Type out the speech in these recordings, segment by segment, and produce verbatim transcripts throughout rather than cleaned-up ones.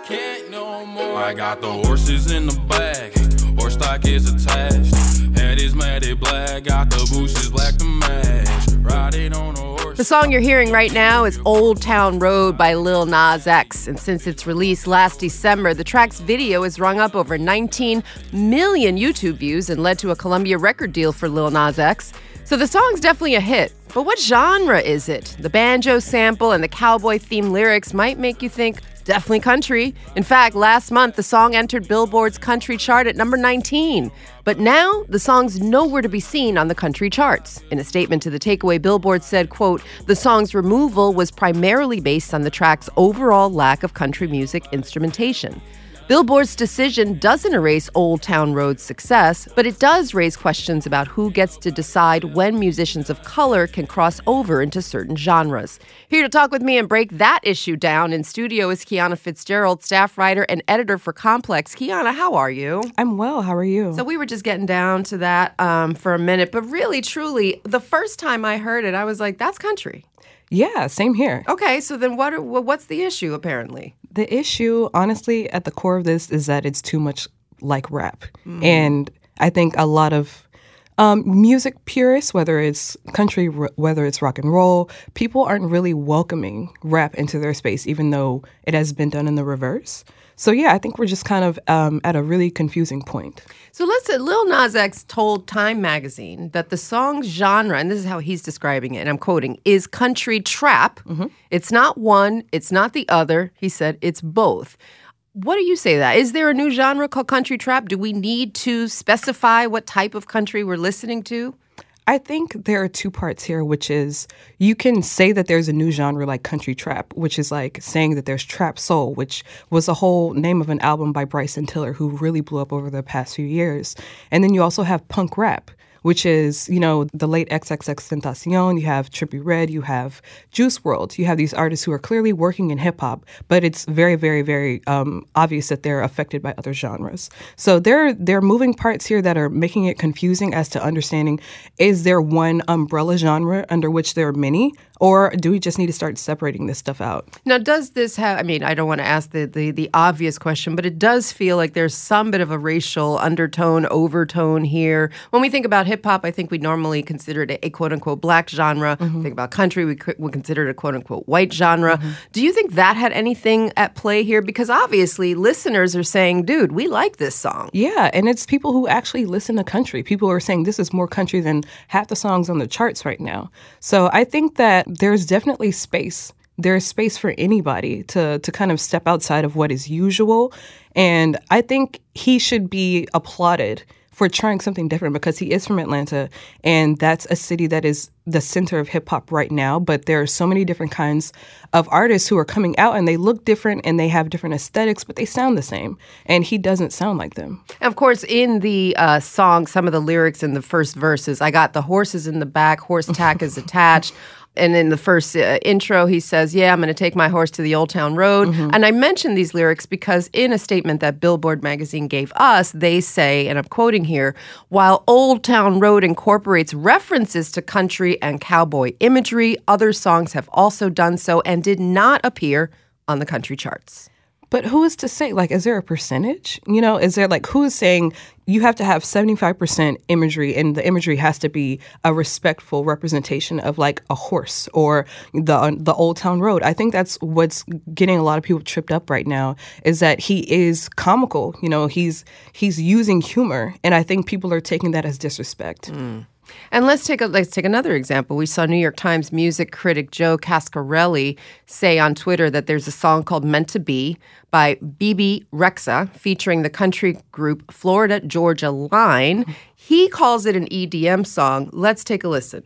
can't no more. I got the horses in the back, horse stock is attached. Head is matted black, got the bushes black to match. Riding on a horse. The song you're hearing right now is Old Town Road by Lil Nas X. And since its release last December, the track's video has rung up over nineteen million YouTube views and led to a Columbia record deal for Lil Nas X. So the song's definitely a hit. But what genre is it? The banjo sample and the cowboy-themed lyrics might make you think, definitely country. In fact, last month, the song entered Billboard's country chart at number nineteen. But now, the song's nowhere to be seen on the country charts. In a statement to The Takeaway, Billboard said, quote, the song's removal was primarily based on the track's overall lack of country music instrumentation. Billboard's decision doesn't erase Old Town Road's success, but it does raise questions about who gets to decide when musicians of color can cross over into certain genres. Here to talk with me and break that issue down in studio is Kiana Fitzgerald, staff writer and editor for Complex. Kiana, how are you? I'm well. How are you? So we were just getting down to that um, for a minute, but really, truly, the first time I heard it, I was like, that's country. Yeah, same here. Okay, so then what? Are, what's the issue, apparently? The issue, honestly, at the core of this is that it's too much like rap. Mm. And I think a lot of um, music purists, whether it's country, r- whether it's rock and roll, people aren't really welcoming rap into their space, even though it has been done in the reverse. So, yeah, I think we're just kind of um, at a really confusing point. So let's say Lil Nas X told Time magazine that the song's genre, and this is how he's describing it, and I'm quoting, is country trap. Mm-hmm. It's not one, it's not the other. He said it's both. What do you say to that? Is there a new genre called country trap? Do we need to specify what type of country we're listening to? I think there are two parts here, which is you can say that there's a new genre like country trap, which is like saying that there's trap soul, which was the whole name of an album by Bryson Tiller, who really blew up over the past few years. And then you also have punk rap, which is, you know, the late X X X Tentacion, you have Trippie Redd, you have Juice world. You have these artists who are clearly working in hip-hop, but it's very, very, very um, obvious that they're affected by other genres. So there, there are moving parts here that are making it confusing as to understanding, is there one umbrella genre under which there are many, or do we just need to start separating this stuff out? Now, does this have, I mean, I don't want to ask the, the, the obvious question, but it does feel like there's some bit of a racial undertone, overtone here. When we think about hip-hop, I think we normally consider it a, a quote-unquote black genre. Mm-hmm. Think about country, we would consider it a quote-unquote white genre. Mm-hmm. Do you think that had anything at play here? Because obviously listeners are saying, dude, we like this song. Yeah, and it's people who actually listen to country. People are saying this is more country than half the songs on the charts right now. So I think that there's definitely space. There's space for anybody to to kind of step outside of what is usual. And I think he should be applauded for trying something different because he is from Atlanta, and that's a city that is the center of hip-hop right now. But there are so many different kinds of artists who are coming out, and they look different, and they have different aesthetics, but they sound the same. And he doesn't sound like them. Of course, in the uh, song, some of the lyrics in the first verses, I got the horses in the back, horse tack is attached. And in the first uh, intro, he says, yeah, I'm going to take my horse to the Old Town Road. Mm-hmm. And I mention these lyrics because in a statement that Billboard magazine gave us, they say, and I'm quoting here, while Old Town Road incorporates references to country and cowboy imagery, other songs have also done so and did not appear on the country charts. But who is to say, like, is there a percentage? You know, is there, like, who is saying you have to have seventy-five percent imagery, and the imagery has to be a respectful representation of, like, a horse or the uh, the Old Town Road? I think that's what's getting a lot of people tripped up right now, is that he is comical. You know, he's he's using humor, and I think people are taking that as disrespect. Mm. And let's take a let's take another example. We saw New York Times music critic Joe Cascarelli say on Twitter that there's a song called Meant to Be by Bebe Rexha featuring the country group Florida Georgia Line. He calls it an E D M song. Let's take a listen.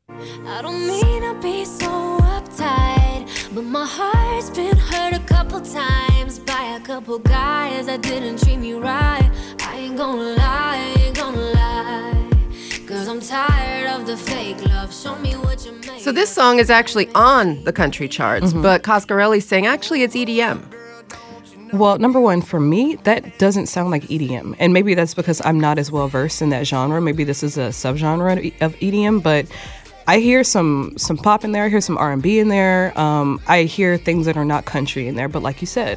I don't mean to be so uptight, but my heart's been hurt a couple times by a couple guys that didn't treat me right. I ain't gonna lie, I ain't gonna lie. Cause I'm tired of the fake love. Show me what you make. So this song is actually on the country charts, mm-hmm. but Cascarelli's saying actually it's E D M. Well, number one, for me, that doesn't sound like E D M. And maybe that's because I'm not as well versed in that genre. Maybe this is a subgenre of E D M, but I hear some some pop in there. I hear some R and B in there. Um, I hear things that are not country in there. But like you said,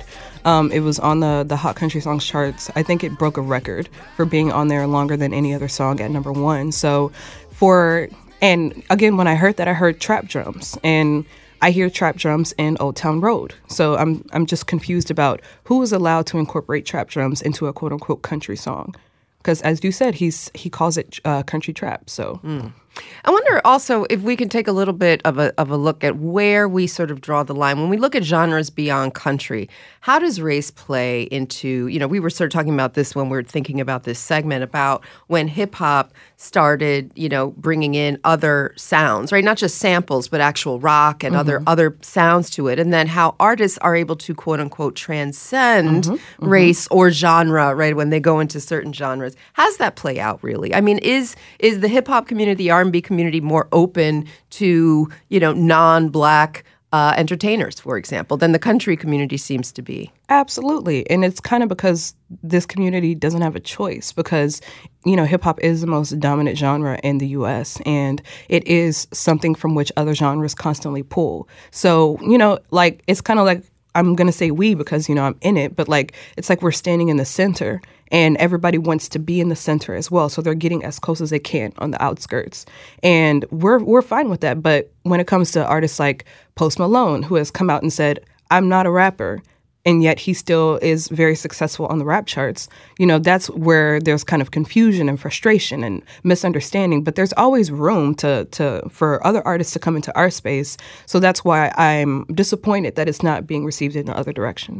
Um, it was on the, the Hot Country Songs charts. I think it broke a record for being on there longer than any other song at number one. So for, and again, when I heard that, I heard trap drums. And I hear trap drums in Old Town Road. So I'm I'm just confused about who is allowed to incorporate trap drums into a quote-unquote country song. Because as you said, he's he calls it uh, country trap. So mm. I wonder also if we can take a little bit of a of a look at where we sort of draw the line. When we look at genres beyond country, how does race play into, you know, we were sort of talking about this when we were thinking about this segment about when hip-hop started, you know, bringing in other sounds, right? Not just samples, but actual rock and mm-hmm. other other sounds to it. And then how artists are able to, quote unquote, transcend mm-hmm. race mm-hmm. or genre, right, when they go into certain genres. How does that play out, really? I mean, is is the hip-hop community, the R and B community more open to, you know, non-Black uh, entertainers, for example, than the country community seems to be? Absolutely. And it's kind of because this community doesn't have a choice because, you know, hip-hop is the most dominant genre in the U S and it is something from which other genres constantly pull. So, you know, like, it's kind of like, I'm going to say we because, you know, I'm in it, but like, it's like we're standing in the center and everybody wants to be in the center as well. So they're getting as close as they can on the outskirts. And we're we're fine with that. But when it comes to artists like Post Malone, who has come out and said, I'm not a rapper, and yet he still is very successful on the rap charts, you know, that's where there's kind of confusion and frustration and misunderstanding. But there's always room to to for other artists to come into our space. So that's why I'm disappointed that it's not being received in the other direction.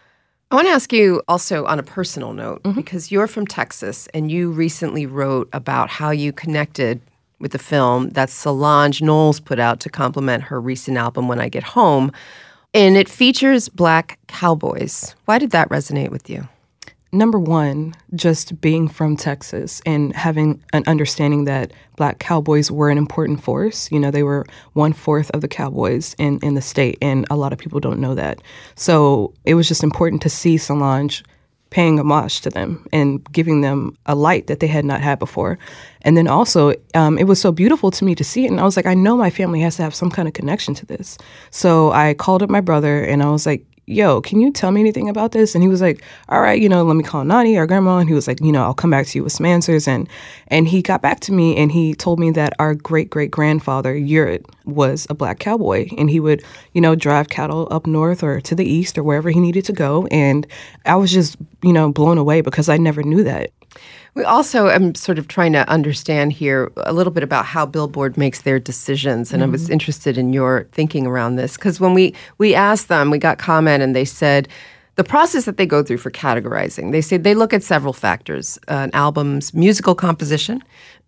I want to ask you also on a personal note, mm-hmm. because you're from Texas and you recently wrote about how you connected with the film that Solange Knowles put out to complement her recent album, When I Get Home. And it features Black cowboys. Why did that resonate with you? Number one, just being from Texas and having an understanding that Black cowboys were an important force. You know, they were one-fourth of the cowboys in, in the state, and a lot of people don't know that. So it was just important to see Solange paying homage to them and giving them a light that they had not had before. And then also, um, it was so beautiful to me to see it. And I was like, I know my family has to have some kind of connection to this. So I called up my brother and I was like, yo, can you tell me anything about this? And he was like, all right, you know, let me call Nani, our grandma. And he was like, you know, I'll come back to you with some answers. And and he got back to me and he told me that our great-great-grandfather, Urit, was a Black cowboy. And he would, you know, drive cattle up north or to the east or wherever he needed to go. And I was just, you know, blown away because I never knew that. We also am sort of trying to understand here a little bit about how Billboard makes their decisions. And mm-hmm. I was interested in your thinking around this because when we, we asked them, we got comment and they said the process that they go through for categorizing, they say they look at several factors, uh, an album's musical composition,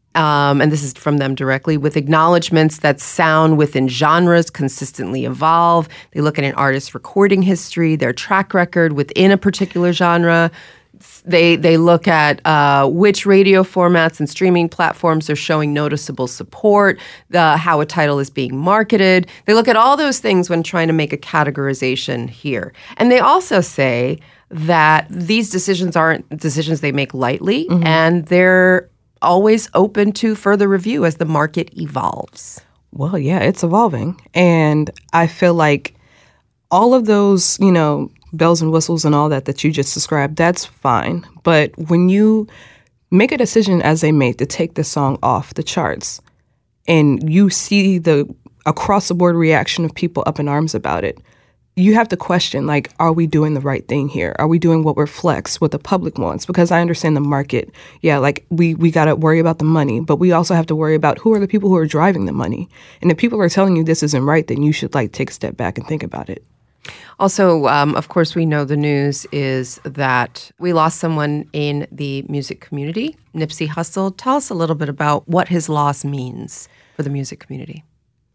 um, and this is from them directly, with acknowledgments that sound within genres consistently evolve. They look at an artist's recording history, their track record within a particular genre. They they look at uh, which radio formats and streaming platforms are showing noticeable support, the, how a title is being marketed. They look at all those things when trying to make a categorization here. And they also say that these decisions aren't decisions they make lightly, mm-hmm. and they're always open to further review as the market evolves. Well, yeah, it's evolving. And I feel like all of those, you know, bells and whistles and all that that you just described, that's fine. But when you make a decision as they made to take the song off the charts and you see the across-the-board reaction of people up in arms about it, you have to question, like, are we doing the right thing here? Are we doing what reflects what the public wants? Because I understand the market. Yeah, like, we, we got to worry about the money, but we also have to worry about who are the people who are driving the money. And if people are telling you this isn't right, then you should, like, take a step back and think about it. Also, um, of course, we know the news is that we lost someone in the music community, Nipsey Hussle. Tell us a little bit about what his loss means for the music community.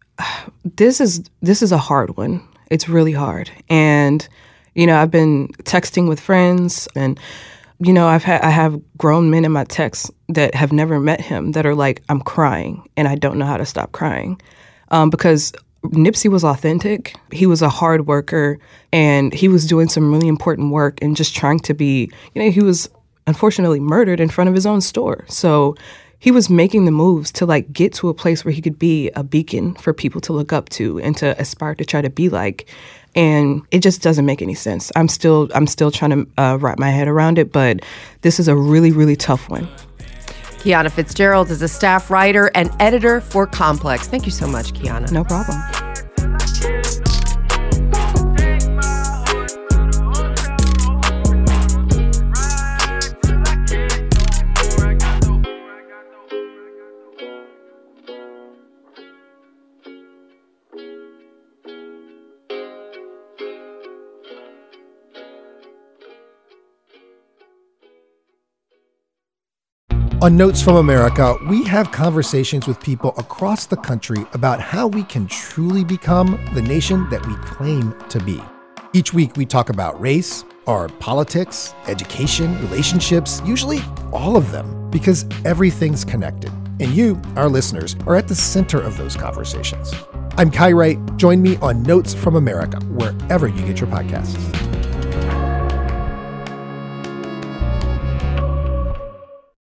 This is this is a hard one. It's really hard. And, you know, I've been texting with friends and, you know, I've had I have grown men in my texts that have never met him that are like, I'm crying and I don't know how to stop crying um, because Nipsey was authentic. He was a hard worker and he was doing some really important work and just trying to be, you know, he was unfortunately murdered in front of his own store. So he was making the moves to like get to a place where he could be a beacon for people to look up to and to aspire to try to be like. And it just doesn't make any sense. I'm still I'm still trying to uh, wrap my head around it, but this is a really, really tough one. Kiana Fitzgerald is a staff writer and editor for Complex. Thank you so much, Kiana. No problem. On Notes from America, we have conversations with people across the country about how we can truly become the nation that we claim to be. Each week, we talk about race, our politics, education, relationships, usually all of them, because everything's connected. And you, our listeners, are at the center of those conversations. I'm Kai Wright. Join me on Notes from America, wherever you get your podcasts.